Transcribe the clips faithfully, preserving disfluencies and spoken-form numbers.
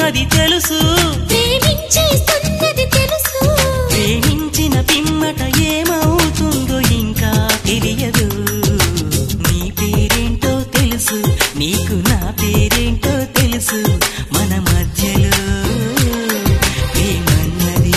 ఉన్నది తెలుసు, ప్రేమించేస్తున్నది తెలుసు. ప్రేమించిన పిమ్మట ఏమవుతుందో ఇంకా తెలియదు. నీ పేరేంటో తెలుసు, నీకు నా పేరేంటో తెలుసు, మన మధ్యలో ప్రేమన్నది.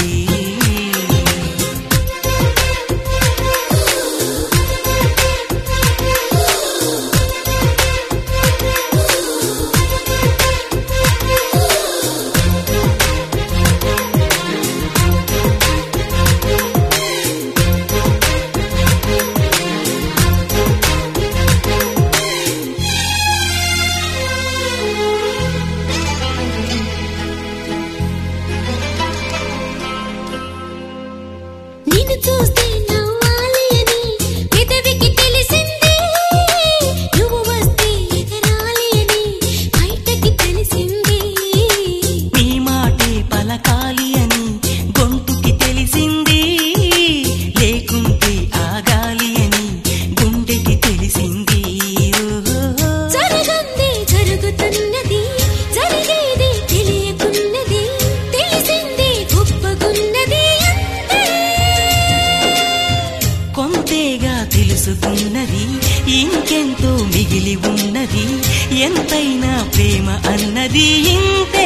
నిన్ను చూస్తే నవ్వాలి అని పెదవికి తెలిసింది, నువ్వు వస్తే ఎగరాలి అని బయటకి తెలిసింది. నీ మాటే పలకాలి అని గొంతుకి తెలిసింది, లేకుంటే ఆగాలి అని గుండెకి తెలిసింది. ఓహో జరగంది జరుగుతున్నది, జరిగేది తెలియకున్నది, తెలిసింది గొప్పగున్నది అంతే. కొంతేగా తెలుసుకున్నది, ఇంకెంతో మిగిలి ఉన్నది, ఎంతైనా ప్రేమ అన్నది ఇంతే.